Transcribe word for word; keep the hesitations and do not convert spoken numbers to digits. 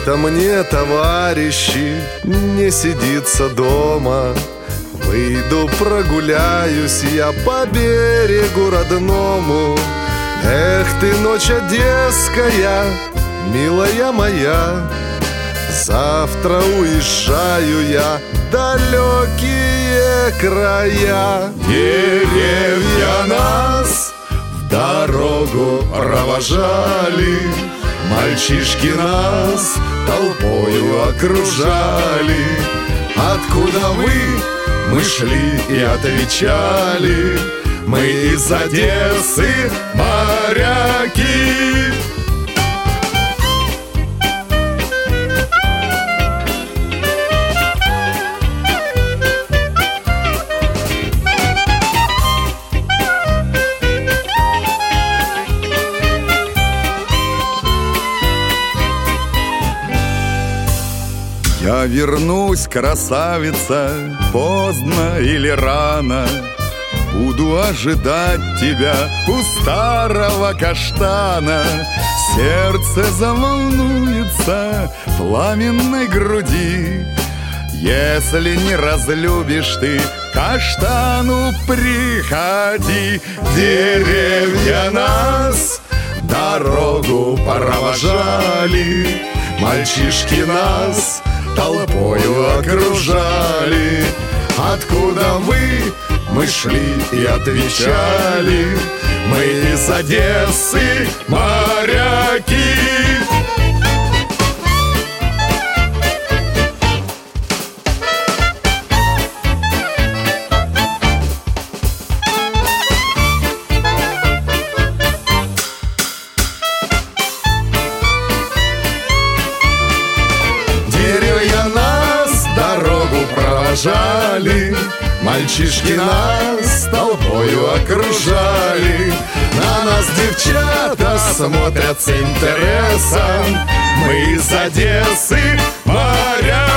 Что-то мне, товарищи, не сидится дома. Выйду, прогуляюсь я по берегу родному. Эх ты, ночь одесская, милая моя, завтра уезжаю я в далекие края. Деревья нас в дорогу провожали, мальчишки нас толпою окружали. Откуда вы? Мы шли и отвечали: мы из Одессы, моряки. Я вернусь, красавица, поздно или рано. Буду ожидать тебя у старого каштана. Сердце заволнуется в пламенной груди. Если не разлюбишь ты, к каштану приходи. Деревья нас дорогу провожали, мальчишки нас толпою окружали. Откуда вы? Мы шли и отвечали: мы из Одессы, моряки. Мальчишки нас толпою окружали. На нас девчата смотрят с интересом: мы из Одессы, моря.